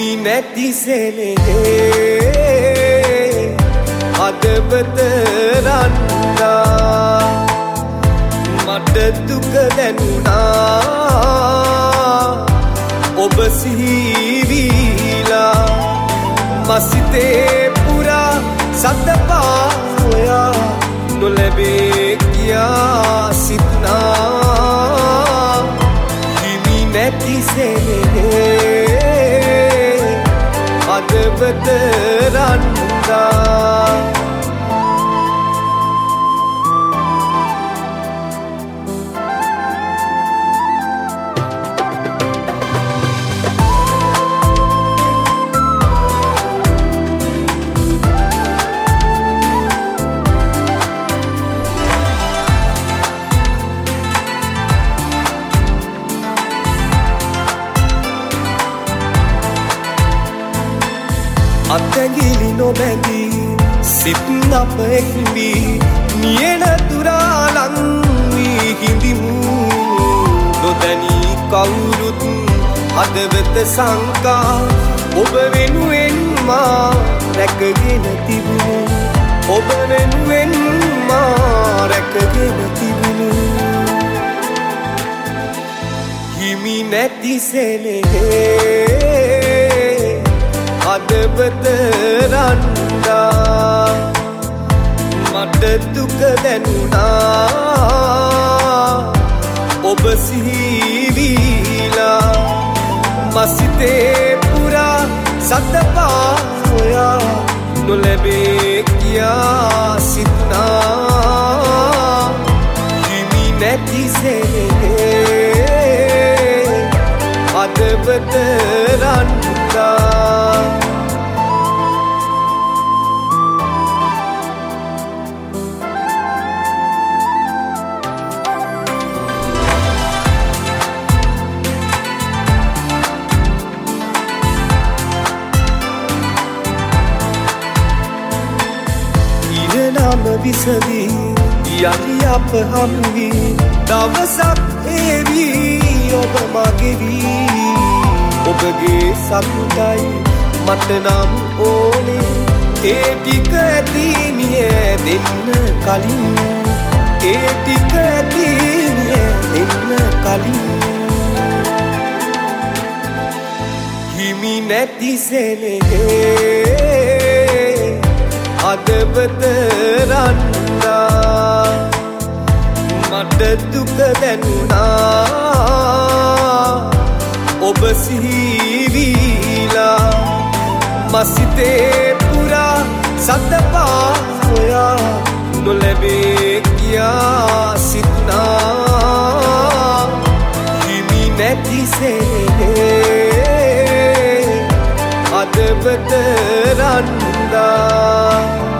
නැති සෙනෙහේ හදවත රන්නා මට දුක දැනුණා ඔබ සිහිවිලා මසිතේ පුරා සතපා හොයා නොලැබේ කියා සිතනා හිමි නැති සෙනෙහේ හදවත රන්නා අතැගිලි නොබැඳී සිත් අප එක්වී නියන තුරාලං වී හිඳිමු නොදැනී කවුරුත් හදවත සංකා ඔබ වෙනුවෙන් මා රැකගෙන තිබුණු ඔබ වෙනුවෙන් මා රැකගෙන තිබුණු හිමි නැති සෙනෙහේ හදවත රන්නා මට දුක දැනුණා ඔබ සිහිවිලා මසිතේ පුරා සතපා හොයා නොලැබේ කියා සිතනා හිමි නැති සෙනෙහේ හදවත රන්නා නම විසදී යලි අප හම්වී දවසක් ඒවී ඔබ මගෙවී ඔබගේ සතුටයි මට නම් ඕනේ ඒ ටික ඇතිනිය දෙන්න කලින් ඒ ටික ඇතිනිය දෙන්න කලින් හිමි නැති සෙනෙහේ හදවත රන්නා මට දුක දැනුණා ඔබ සිහිවිලා මසිතේ පුරා සතපා හොයා නොලැබේ කියා සිතනා හිමි නැති සෙනෙහේ හදවත රන්නා